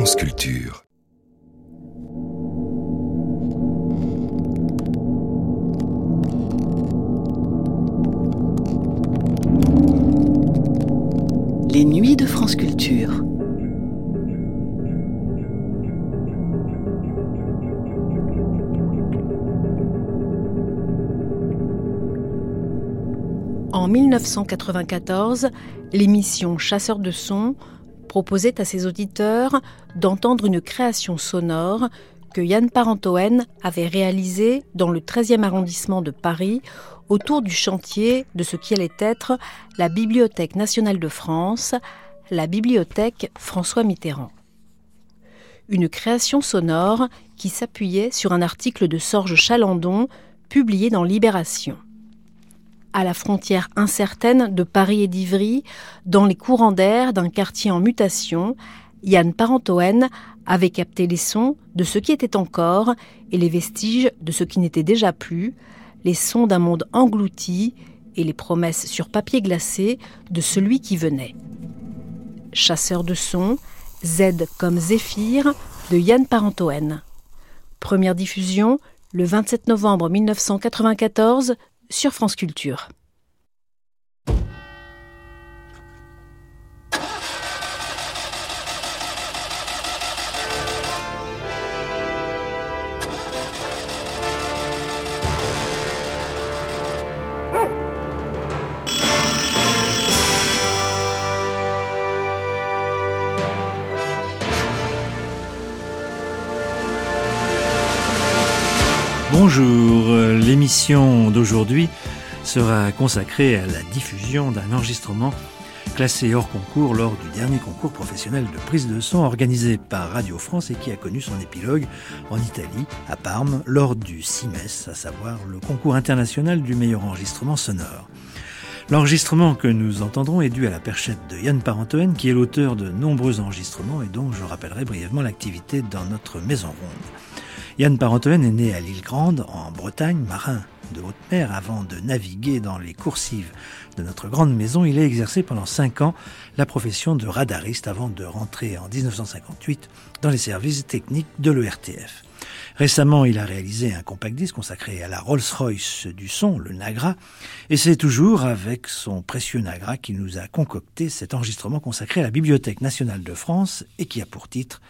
France Culture. Les nuits de France Culture. En 1994, l'émission Chasseurs de sons proposait à ses auditeurs d'entendre une création sonore que Yann Parentoen avait réalisée dans le 13e arrondissement de Paris autour du chantier de ce qui allait être la Bibliothèque nationale de France, la bibliothèque François Mitterrand. Une création sonore qui s'appuyait sur un article de Sorge Chalandon publié dans Libération. À la frontière incertaine de Paris et d'Ivry, dans les courants d'air d'un quartier en mutation, Yann Parentoen avait capté les sons de ce qui était encore et les vestiges de ce qui n'était déjà plus, les sons d'un monde englouti et les promesses sur papier glacé de celui qui venait. Chasseur de sons, Z comme Zéphyr de Yann Parentoen. Première diffusion le 27 novembre 1994 sur France Culture. Bonjour, l'émission d'aujourd'hui sera consacrée à la diffusion d'un enregistrement classé hors concours lors du dernier concours professionnel de prise de son organisé par Radio France et qui a connu son épilogue en Italie, à Parme, lors du CIMES, à savoir le concours international du meilleur enregistrement sonore. L'enregistrement que nous entendrons est dû à la perchette de Yann Parentoen, qui est l'auteur de nombreux enregistrements et dont je rappellerai brièvement l'activité dans notre maison ronde. Yann Parentoen est né à l'île Grande, en Bretagne, marin de haute mer. Avant de naviguer dans les coursives de notre grande maison, il a exercé pendant 5 ans la profession de radariste avant de rentrer en 1958 dans les services techniques de l'ERTF. Récemment, il a réalisé un compact disque consacré à la Rolls-Royce du son, le Nagra, et c'est toujours avec son précieux Nagra qu'il nous a concocté cet enregistrement consacré à la Bibliothèque nationale de France et qui a pour titre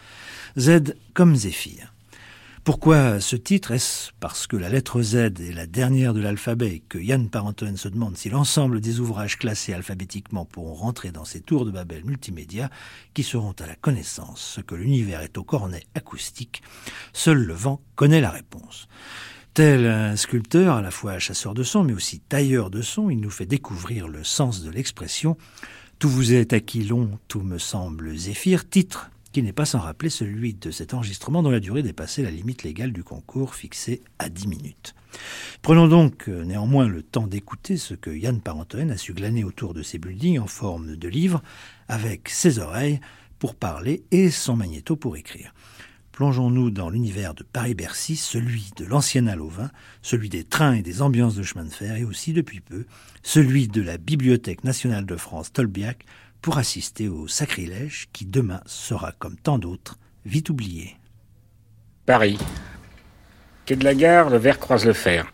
Z comme Zéphyr. Pourquoi ce titre? Est-ce parce que la lettre Z est la dernière de l'alphabet et que Yann Parentoen se demande si l'ensemble des ouvrages classés alphabétiquement pourront rentrer dans ces tours de Babel multimédia qui seront à la connaissance ce que l'univers est au cornet acoustique? Seul le vent connaît la réponse. Tel un sculpteur, à la fois chasseur de sons mais aussi tailleur de sons, il nous fait découvrir le sens de l'expression « Tout vous est acquis long, tout me semble Zéphyr », titre qui n'est pas sans rappeler celui de cet enregistrement dont la durée dépassait la limite légale du concours fixée à 10 minutes. Prenons donc néanmoins le temps d'écouter ce que Yann Parentoen a su glaner autour de ces buildings en forme de livre, avec ses oreilles pour parler et son magnéto pour écrire. Plongeons-nous dans l'univers de Paris-Bercy, celui de l'ancien halle au vin, celui des trains et des ambiances de chemin de fer, et aussi, depuis peu, celui de la Bibliothèque nationale de France Tolbiac, pour assister au sacrilège qui demain sera, comme tant d'autres, vite oublié. Paris. Quai de la Gare, le ver croise le fer.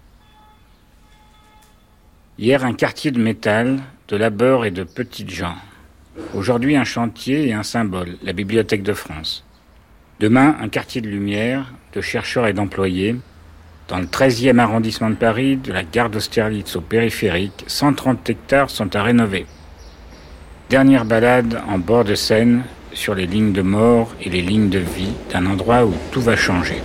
Hier, un quartier de métal, de labeur et de petites gens. Aujourd'hui, un chantier et un symbole, la Bibliothèque de France. Demain, un quartier de lumière, de chercheurs et d'employés. Dans le 13e arrondissement de Paris, de la gare d'Austerlitz au périphérique, 130 hectares sont à rénover. Dernière balade en bord de Seine sur les lignes de mort et les lignes de vie d'un endroit où tout va changer.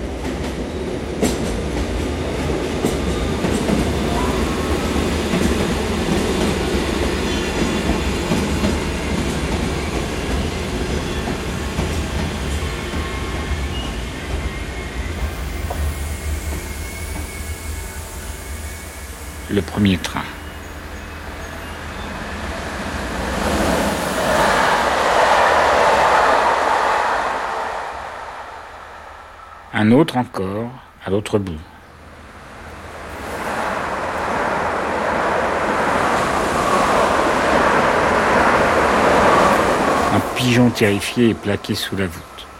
Le premier train. Un autre encore, à l'autre bout. Un pigeon terrifié est plaqué sous la voûte.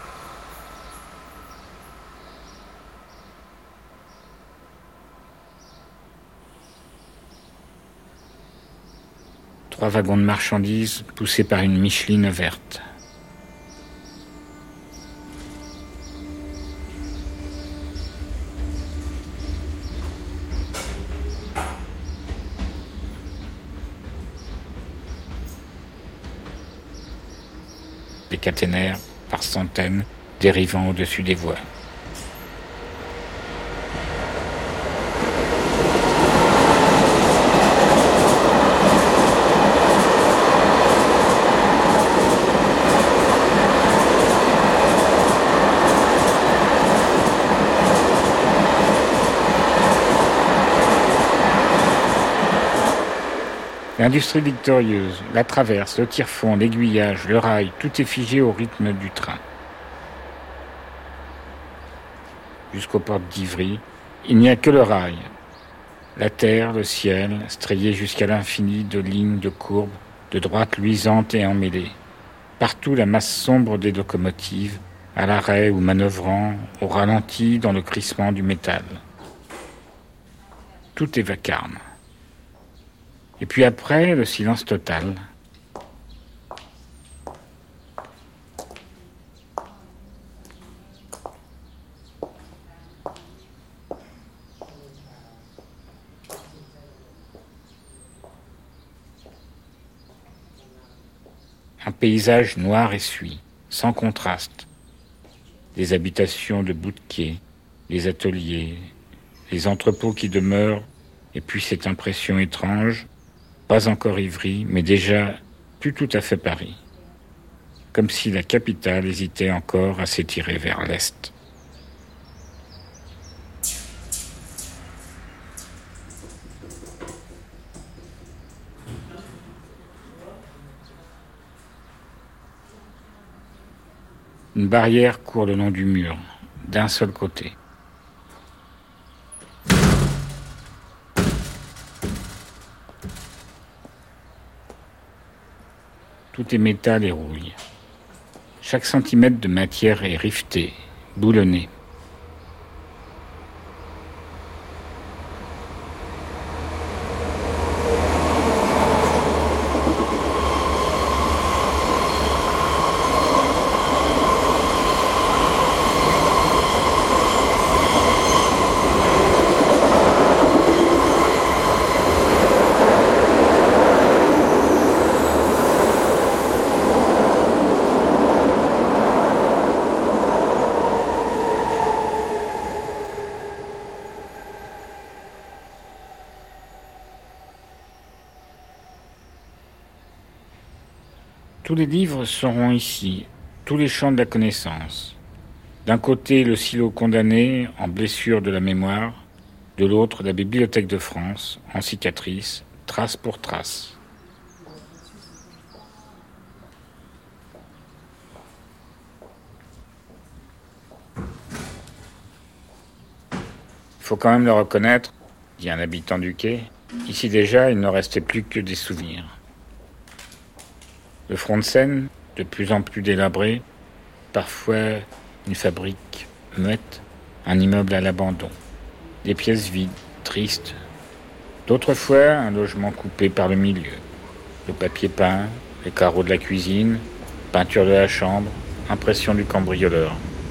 3 wagons de marchandises poussés par une Micheline verte. Des caténaires par centaines dérivant au-dessus des voies. L'industrie victorieuse, la traverse, le tire-fond, l'aiguillage, le rail, tout est figé au rythme du train. Jusqu'aux portes d'Ivry, il n'y a que le rail. La terre, le ciel, striés jusqu'à l'infini de lignes, de courbes, de droites luisantes et emmêlées. Partout la masse sombre des locomotives, à l'arrêt ou manœuvrant, au ralenti dans le crissement du métal. Tout est vacarme. Et puis après, le silence total. Un paysage noir et suie, sans contraste. Des habitations de bout de quai, les ateliers, les entrepôts qui demeurent, et puis cette impression étrange, pas encore Ivry, mais déjà plus tout à fait Paris. Comme si la capitale hésitait encore à s'étirer vers l'est. Une barrière court le long du mur, d'un seul côté. Tout est métal et rouille. Chaque centimètre de matière est riveté, boulonné. Tous les livres seront ici, tous les champs de la connaissance. D'un côté, le silo condamné, en blessure de la mémoire, de l'autre, la Bibliothèque de France, en cicatrice, trace pour trace. Il faut quand même le reconnaître, dit un habitant du quai, ici déjà, il ne restait plus que des souvenirs. Le front de Seine, de plus en plus délabré, parfois une fabrique muette, un immeuble à l'abandon, des pièces vides, tristes, d'autres fois un logement coupé par le milieu, le papier peint, les carreaux de la cuisine, peinture de la chambre, impression du cambrioleur.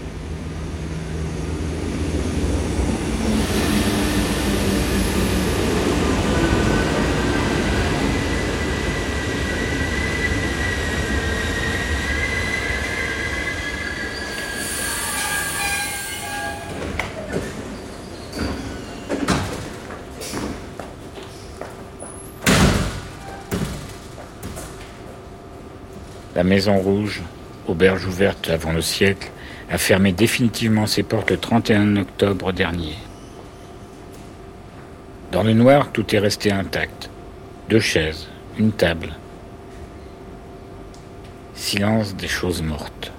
La Maison Rouge, auberge ouverte avant le siècle, a fermé définitivement ses portes le 31 octobre dernier. Dans le noir, tout est resté intact. 2 chaises, une table. Silence des choses mortes.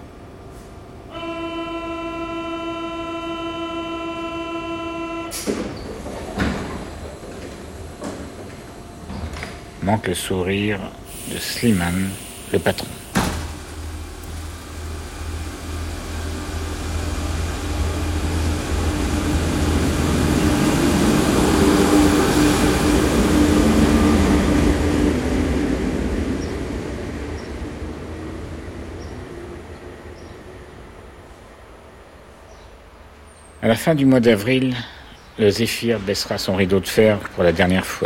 Manque le sourire de Slimane, le patron. À la fin du mois d'avril, le Zéphyr baissera son rideau de fer pour la dernière fois.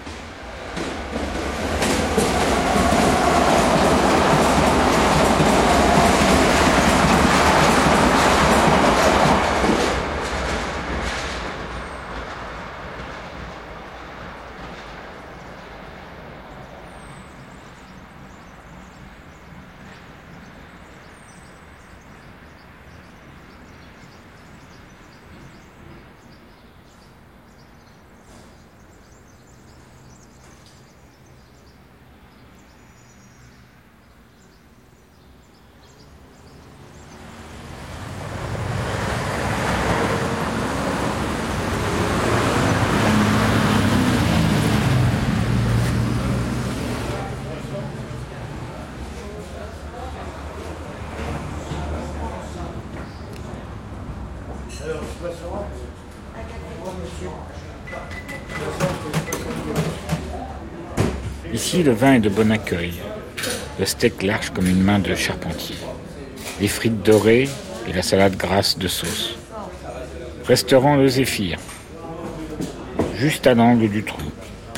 Ici, le vin est de bon accueil. Le steak large comme une main de charpentier. Les frites dorées et la salade grasse de sauce. Restaurant Le Zéphyr, juste à l'angle du trou.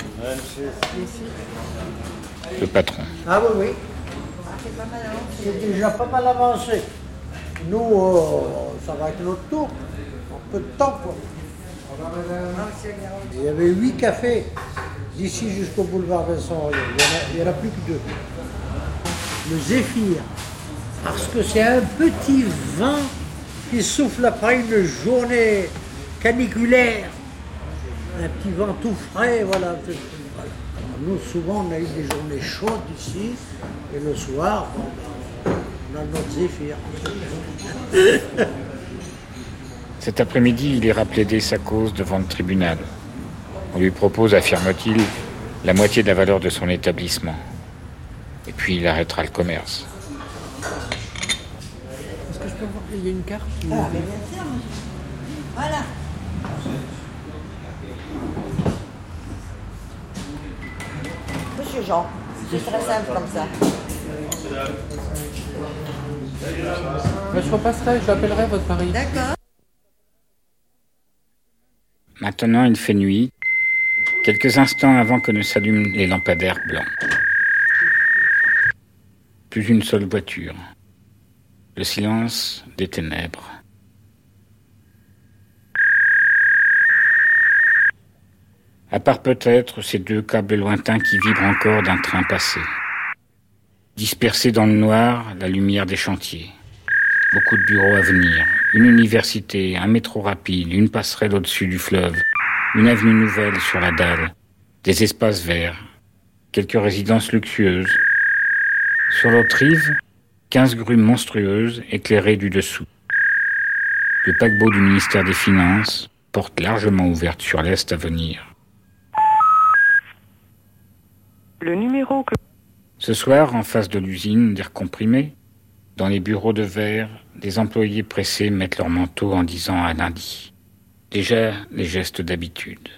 Le patron. Ah oui, oui. C'est déjà pas mal avancé. Nous, ça va être notre tour. En peu de temps, quoi. Il y avait 8 cafés d'ici jusqu'au boulevard Vincent. Il n'y en a plus que 2. Le Zéphyr, parce que c'est un petit vin qui souffle après une journée caniculaire. Un petit vent tout frais, voilà. Nous, souvent, on a eu des journées chaudes ici, et le soir, on a notre Zéphyr. Cet après-midi, il ira plaider sa cause devant le tribunal. On lui propose, affirme-t-il, la moitié de la valeur de son établissement. Et puis il arrêtera le commerce. Est-ce que je peux voir qu'il y a une carte Ah, mais bien sûr, monsieur. Voilà. Monsieur Jean, c'est très simple comme ça. Je repasserai, je l'appellerai votre mari. D'accord. Maintenant, il fait nuit, quelques instants avant que ne s'allument les lampadaires blancs. Plus une seule voiture. Le silence des ténèbres. À part peut-être ces 2 câbles lointains qui vibrent encore d'un train passé. Dispersés dans le noir, la lumière des chantiers. Beaucoup de bureaux à venir, une université, un métro rapide, une passerelle au-dessus du fleuve, une avenue nouvelle sur la dalle, des espaces verts, quelques résidences luxueuses. Sur l'autre rive, 15 grues monstrueuses éclairées du dessous. Le paquebot du ministère des Finances, porte largement ouverte sur l'Est à venir. Le numéro que... Ce soir, en face de l'usine d'air comprimé, dans les bureaux de verre, des employés pressés mettent leur manteau en disant à lundi. Déjà, les gestes d'habitude.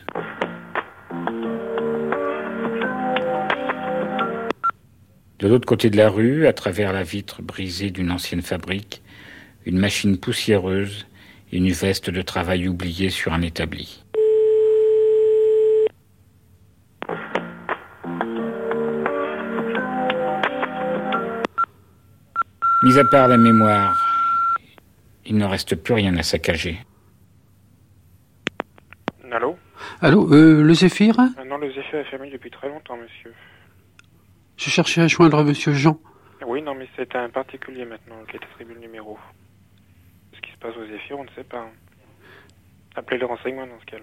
De l'autre côté de la rue, à travers la vitre brisée d'une ancienne fabrique, une machine poussiéreuse et une veste de travail oubliée sur un établi. Mis à part la mémoire, il ne reste plus rien à saccager. Allô? Allô, le Zéphyr? Non, le Zéphyr est fermé depuis très longtemps, monsieur. Je cherchais à joindre monsieur Jean. Oui, non, mais c'est un particulier maintenant qui est attribué le numéro. Ce qui se passe au Zéphyr, on ne sait pas. Appelez le renseignement dans ce cas-là.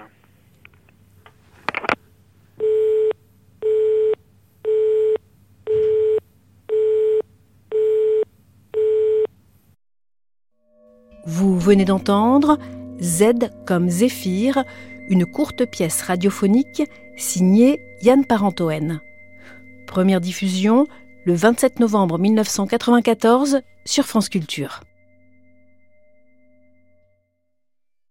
Vous venez d'entendre Z comme Zéphyr, une courte pièce radiophonique signée Yann Parentoen. Première diffusion le 27 novembre 1994 sur France Culture.